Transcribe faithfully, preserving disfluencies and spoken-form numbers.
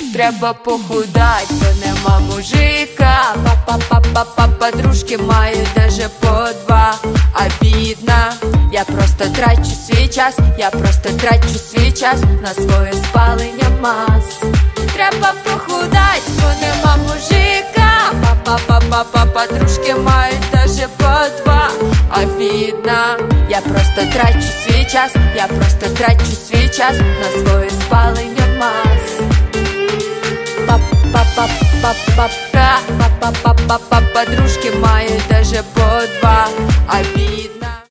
Треба похудать, бо нема мужика. Папа-папа-папа, подружки мають даже по два. Обідно, я просто трачу свій час, я просто трачу свій час на своє спалення мас. Треба похудать, бо нема мужика. Папа-папа-папа, подружки мають даже по два. Обідно, я просто трачу свій час, я просто трачу свій час на своє спалення мас. Папа-папа-папа, папа-папа-папа, подружки мають даже по два. Обідно.